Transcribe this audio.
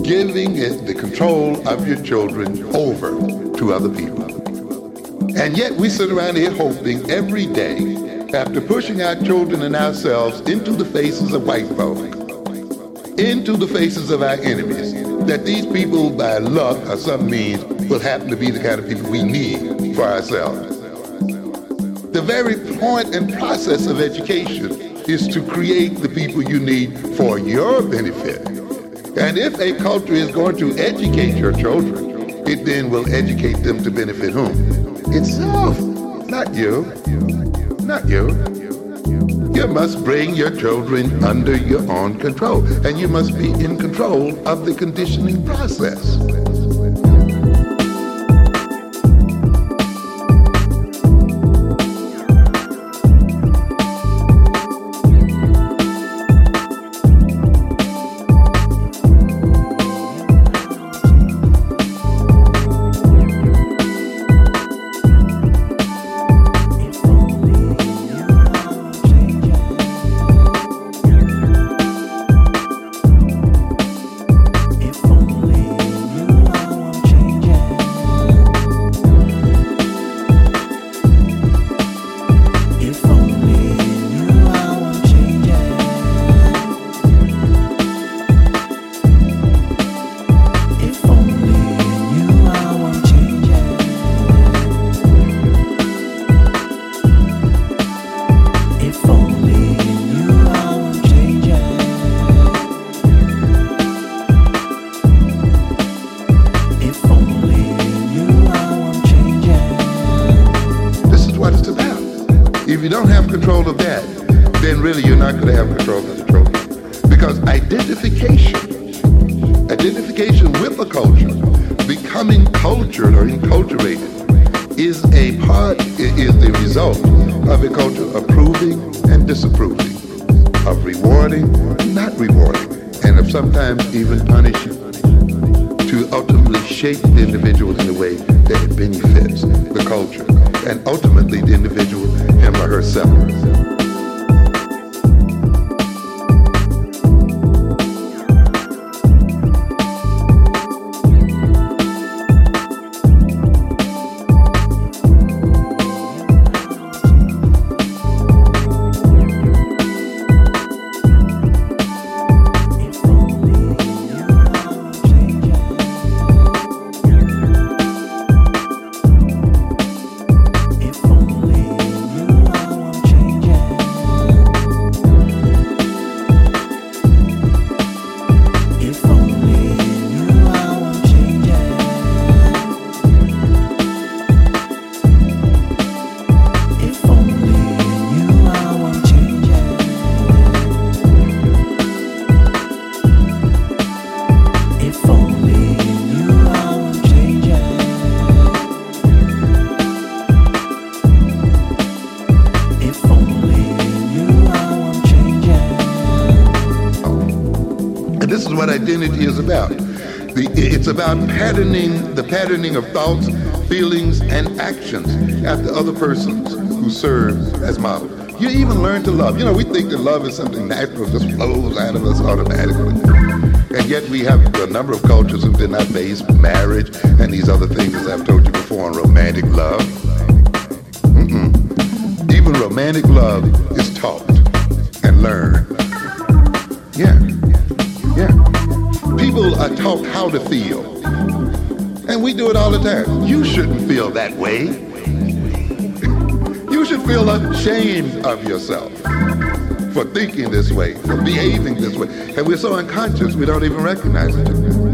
giving the control of your children over to other people. And yet we sit around here hoping every day, after pushing our children and ourselves into the faces of white folk, into the faces of our enemies, that these people by luck or some means will happen to be the kind of people we need for ourselves. The very point and process of education is to create the people you need for your benefit. And if a culture is going to educate your children, it then will educate them to benefit whom? Itself, not you. Not you. You must bring your children under your own control, and you must be in control of the conditioning process. If you don't have control of that, then really you're not going to have control of the children. Because identification with a culture, becoming cultured or enculturated, is the result of a culture approving and disapproving, of rewarding, not rewarding, and of sometimes even punishing, to ultimately shape the individual in a way that it benefits the culture, and ultimately the individual, him or herself. This is what identity is about. It's about the patterning of thoughts, feelings, and actions after other persons who serve as models. You even learn to love. You know, we think that love is something natural, just flows out of us automatically. And yet we have a number of cultures who did not base marriage and these other things, as I've told you before, on romantic love. Even romantic love is taught and learned. Yeah. People are taught how to feel. And we do it all the time. You shouldn't feel that way. You should feel ashamed of yourself for thinking this way, for behaving this way. And we're so unconscious, we don't even recognize it.